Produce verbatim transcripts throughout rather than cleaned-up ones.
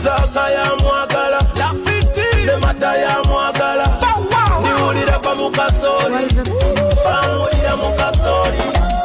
Zaka ya mwagala ne Mata ya mwagala ndiwulira pa mukasoli bamulira mukasoli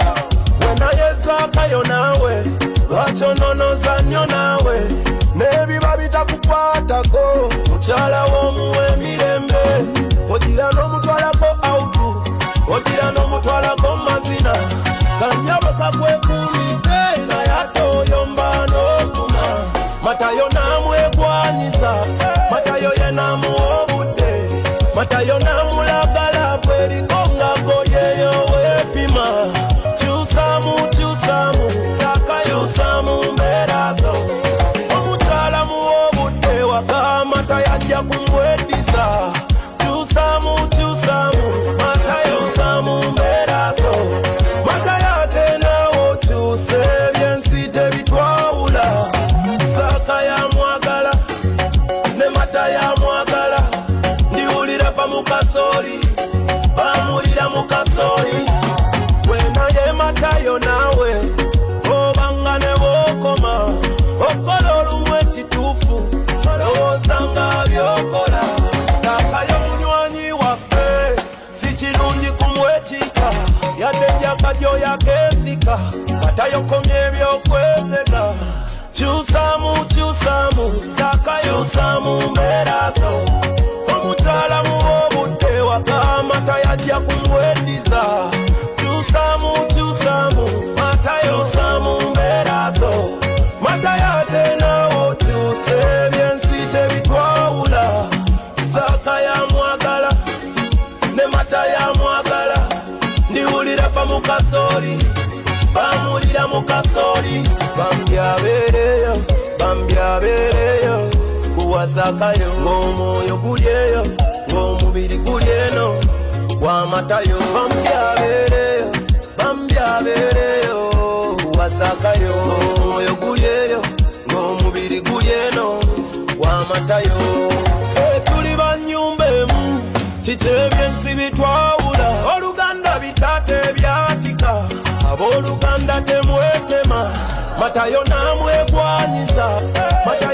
wenaye Zaka yo nawe lwachononoza nnyo nawe n'ebiba bitakukwatako mukyala w'omuwa emirembe ogira n'omutwalako autu ogira n'omutwalako mazina kanjabo kakwekuumidde naye ate oyomba n'ovuma Matayo namwegwanyiza Matayo ye namuwa obudde Matayo namulagala feriko ng'akolyeyo weepima kyusamu kyusamu Zaka kyusamu mbeera zo omukyala muwa obudde waka Matayo ajja kumweddiza kyusamu kyusamu Matayo kyusamu mbeera zo Matayo ate naawe okyuse ebyensi tebitwawula Zaka ya mwagala ne Mata ya mwagala ndiwulira pa mukasoli bamulira mukasoli wenaye Matayo nawe obanga ne bokoma okola olumu ekituufu olowooza nga byokola Zakayo munywanyi waffe si kirungi kumwekiika yadde enjaka gyoyakeesika Matayo komya ebyokwetega kyusamu kyusamu Zaka kyusamu mbeera zo omukyala muwa obudde waka Matayo ajja kumweddiza kyusamu kyusamu Matayo kyusamu mbeera zo Matayo ate naawe okyuse ebyensi tebitwawula Zaka ya mwagala ne Mata ya mwagala ndiwulira pa mukasoli bamulira mukasoli bambyabeereyo bambyabeereyo kuwa Zakayo ng'omwoyo gulyeyo ng'omubiri gulyeno wa Matayo bambyabeereyo bambyabeereyo kuwa Zakayo ng'omwoyo gulyeyo ng'omubiri gulyeno wa Matayo ffe tuli ba nnyumba emu kiki ebyensi bitwawula oluganda bitate byatika abooluganda temwetema Matayo namwegwanyiza Matayo